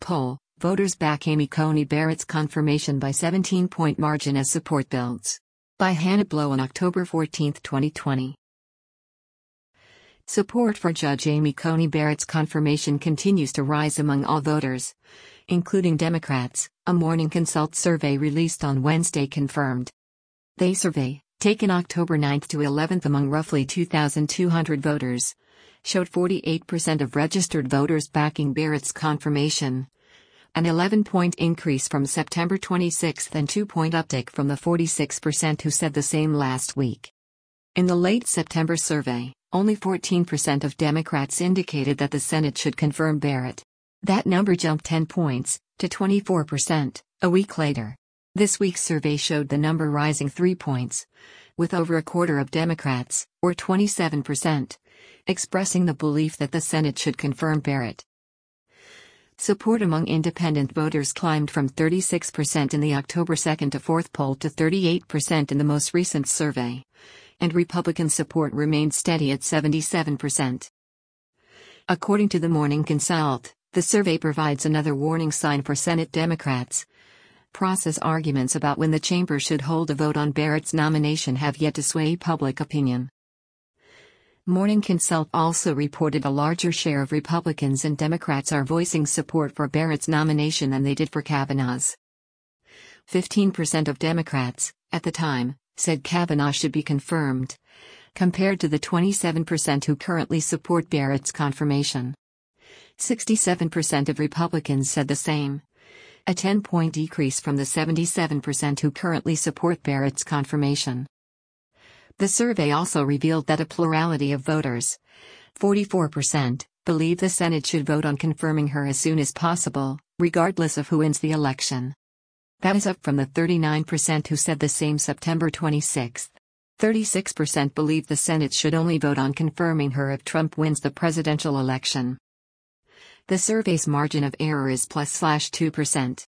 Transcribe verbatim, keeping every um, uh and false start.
poll, voters back Amy Coney Barrett's confirmation by seventeen-point margin as support builds. By Hannah Blow on October fourteenth, twenty twenty. Support for Judge Amy Coney Barrett's confirmation continues to rise among all voters, including Democrats, a Morning Consult survey released on Wednesday confirmed. The survey, taken October ninth to eleventh among roughly two thousand two hundred voters, showed forty-eight percent of registered voters backing Barrett's confirmation, an eleven-point increase from September twenty-sixth and two-point uptick from the forty-six percent who said the same last week. In the late September survey, only fourteen percent of Democrats indicated that the Senate should confirm Barrett. That number jumped ten points, to twenty-four percent, a week later. This week's survey showed the number rising three points, with over a quarter of Democrats, or twenty-seven percent, expressing the belief that the Senate should confirm Barrett. Support among independent voters climbed from thirty-six percent in the October second to fourth poll to thirty-eight percent in the most recent survey, and Republican support remained steady at seventy-seven percent. According to the Morning Consult, the survey provides another warning sign for Senate Democrats. Process arguments about when the chamber should hold a vote on Barrett's nomination have yet to sway public opinion. Morning Consult also reported a larger share of Republicans and Democrats are voicing support for Barrett's nomination than they did for Kavanaugh's. fifteen percent of Democrats, at the time, said Kavanaugh should be confirmed, compared to the twenty-seven percent who currently support Barrett's confirmation. sixty-seven percent of Republicans said the same, a ten-point decrease from the seventy-seven percent who currently support Barrett's confirmation. The survey also revealed that a plurality of voters, forty-four percent, believe the Senate should vote on confirming her as soon as possible, regardless of who wins the election. That is up from the thirty-nine percent who said the same September twenty-sixth. thirty-six percent believe the Senate should only vote on confirming her if Trump wins the presidential election. The survey's margin of error is plus slash two percent.